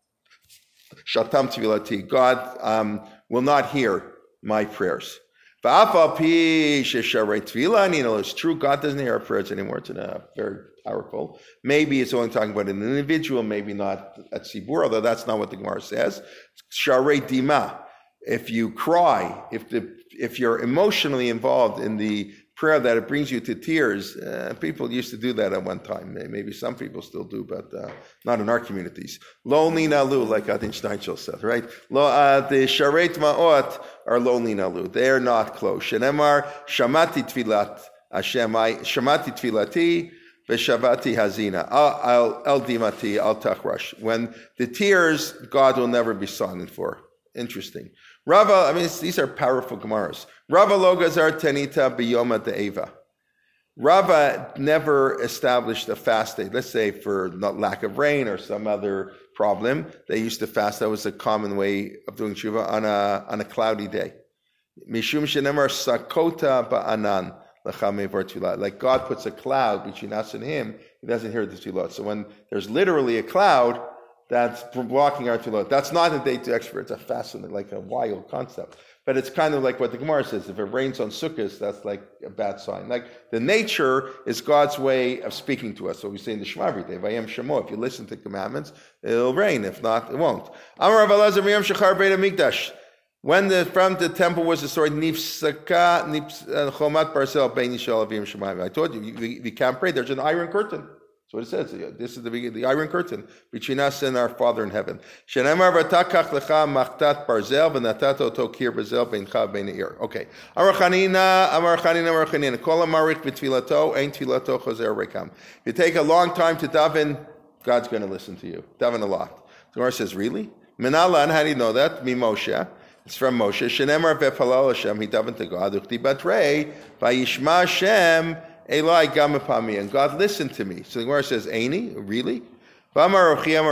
shatam tvilati. God um, will not hear my prayers. Va'afal pi shesharei tvila. You know, it's true. God doesn't hear our prayers anymore. It's not very powerful. Maybe it's only talking about an individual. Maybe not at Sibur, although that's not what the Gemara says. Sharei dima. If you cry, if the if you're emotionally involved in the prayer that it brings you to tears, uh, people used to do that at one time. Maybe some people still do, but uh, not in our communities. Lo ninalu, like Adin Steinschel said, right? Lo, uh, the sharet ma'ot are lo ninalu. They're not close. Shenemar shamati tfilat Hashem, I shamati tfilati v'shavati hazina al el dimati al tachrash. When the tears, God will never be silent for. Interesting. Rava, I mean, these are powerful Gemaras. Rava logazar tenita biyoma de'eva. Rava never established a fast day. Let's say for not lack of rain or some other problem, they used to fast. That was a common way of doing tshuva on a on a cloudy day. Mishum shenemar sakota ba'anan l'chamei vor tefillah. Like God puts a cloud between us and Him, He doesn't hear the tefillah. So when there's literally a cloud that's blocking our tefillah, that's not a day to expert. It's a fascinating, like a wild concept. But it's kind of like what the Gemara says. If it rains on Sukkot, that's like a bad sign. Like the nature is God's way of speaking to us. So we say in the Shema every day, Vayem Shemo. If you listen to commandments, it'll rain. If not, it won't. Amar Rav Elazar Miyam Shechar Beit HaMikdash. When the from the temple was destroyed, Nifsaka Chomat Barzel Bein Yishal Avim Shemayim. I told you, we, we can't pray. There's an iron curtain. That's what it says. This is the the iron curtain between us and our Father in heaven. Shenemar v'takach lecha machtat barzel v'natato tokir barzel beincha bein. Okay. Amar Chanina, Amar Chanina, Amar Chanina. Kol amarich b'tfilato, ein tfilato chozer rekam. If you take a long time to daven, God's going to listen to you. Daven a lot. The Gemara says, really? Minalan, how do you know that? Mi Moshe. It's from Moshe. Shenemar v'palal Hashem. He davened to God. Uchti batrei v'yishma Hashem. Eli gamapami, and God listened to me. So the Gemara says, Aini, really? But if you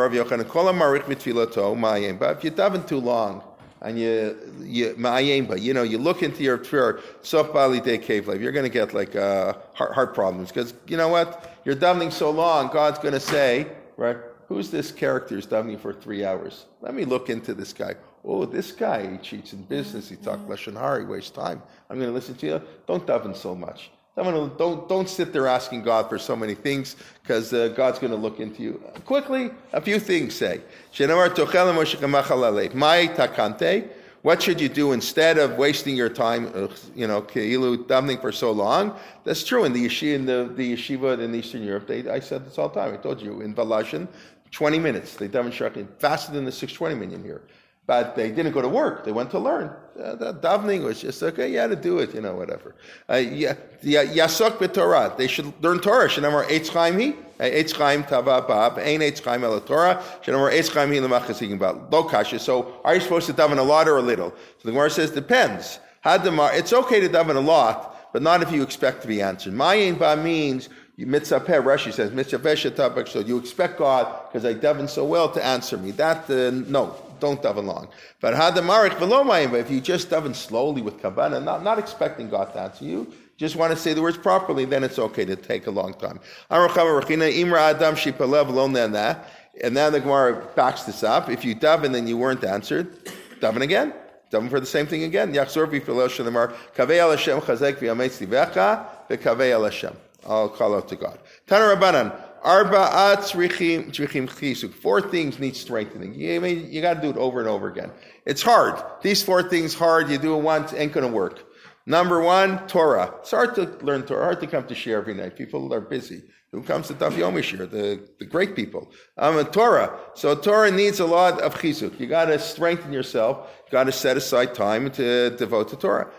daven too long, and you, you, you know, you look into your prayer, sof bali de kevlev, you're going to get like uh, heart, heart problems, because you know what? You're davening so long, God's going to say, right, who's this character who's davening for three hours? Let me look into this guy. Oh, this guy, he cheats in business, he talks lashon hara, he wastes time. I'm going to listen to you. Don't daven so much. Don't don't sit there asking God for so many things, because uh, God's going to look into you. Quickly, a few things say. What should you do instead of wasting your time, you know, davening for so long? That's true. In the yeshiva, in the, the yeshiva in Eastern Europe, they, I said this all the time. I told you, in Valashin, twenty minutes. They daven shachim faster than the six twenty minyan here. But they didn't go to work. They went to learn. Uh, that davening was just, okay, you had to do it, you know, whatever. Yasok b'Torah. They should learn Torah. Shenamar Eitz Chaim hi. Eitz Chaim tava ba'ab. Ein Eitz Chaim el Torah. Shenamar Eitz Chaim hi l'machasikim ba'al. Lo kasha. So are you supposed to daven a lot or a little? So the Gemara says, depends. Hadamar. It's okay to daven a lot, but not if you expect to be answered. Mayin ba means You mitzvah, Rashi says, mitzvah, so you expect God, because I daven so well, to answer me. That, uh, no, don't daven long. But if you just daven slowly with kavanah, not, not expecting God to answer you, just want to say the words properly, then it's okay to take a long time. And now the Gemara backs this up. If you daven and you weren't answered, daven again. Daven for the same thing again. I'll call out to God. Tana Rabbanan, arba'at tzrichim chisuk. Four things need strengthening. You, you got to do it over and over again. It's hard. These four things hard. You do it once, ain't going to work. Number one, Torah. It's hard to learn Torah. Hard to come to share every night. People are busy. Who comes to Daf Yomi shir? The, the great people. I'm a Torah. So Torah needs a lot of chizuk. You got to strengthen yourself. You got to set aside time to devote to Torah.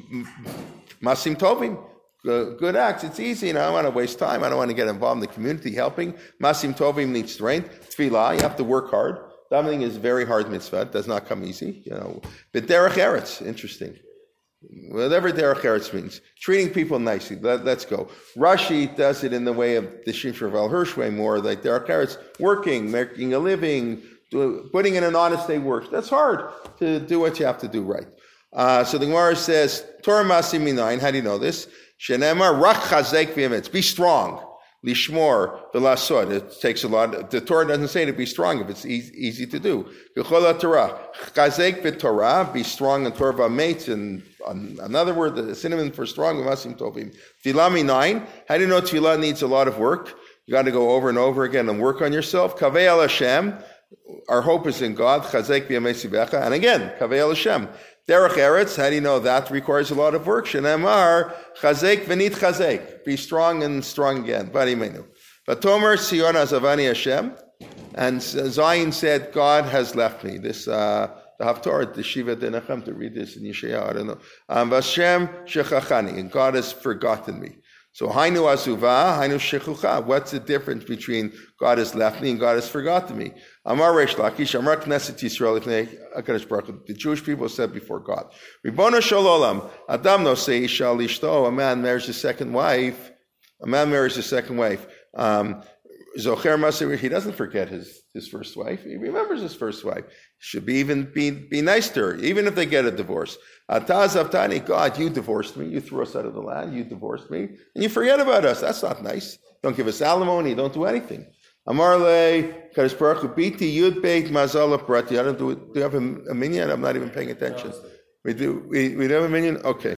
Masim tovim. Good acts. It's easy, and I don't want to waste time. I don't want to get involved in the community helping. Masim tovim needs strength. Tefillah, you have to work hard. Davening is very hard mitzvah. It does not come easy. You know, but derech eretz, interesting. Whatever derech eretz means, treating people nicely. Let, let's go. Rashi does it in the way of the Shimshon Rav Hirsch way more, like derech eretz, working, making a living, do, putting in an honest day work. That's hard to do what you have to do right. Uh, so the Gemara says, Torah masim minayin. How do you know this? Shenemar rak chazek v'emetz. Be strong. Lishmor v'lasod. It takes a lot. The Torah doesn't say to be strong if it's easy, easy to do. V'chol Torah. Chazek v'Torah. Be strong in Torah v'ametz. And another word, the synonym for strong, v'masim tovim. Tefillah minayin. How do you know tefillah needs a lot of work? You got to go over and over again and work on yourself. Kaveh al Hashem. Our hope is in God. Chazek v'ametz v'echa. And again, Kaveh al Hashem. Derech eretz, how do you know that requires a lot of work? Shenemar, chazek v'nit chazek. Be strong and strong again. Varimenu. Vatomer Sion azavani Hashem. And Zion said, God has left me. This, uh, the Haftorah, the Shiva Denachem, to read this in Yeshaya, I don't know. Um, Vashem shechachani. And God has forgotten me. So, hainu azuva, hainu shechucha. What's the difference between God has left me and God has forgotten me? Amar Reish Lakish, Amar Knesset Yisrael, HaKadosh Baruch Hu. The Jewish people said before God, Ribono shel olam, Adam no say isha lishto. A man marries his second wife. A man marries his second wife. Um, Zocher Masir, he doesn't forget his, his first wife. He remembers his first wife. Should be even be, be nice to her, even if they get a divorce. Ataz avtani, God, you divorced me. You threw us out of the land. You divorced me. And you forget about us. That's not nice. Don't give us alimony. Don't do anything. Amar le, Kadosh Baruch Hu, biti yud beit mazal prati. I don't do it. Do you have a, a minyan? I'm not even paying attention. We do. We, we do have a minyan? Okay.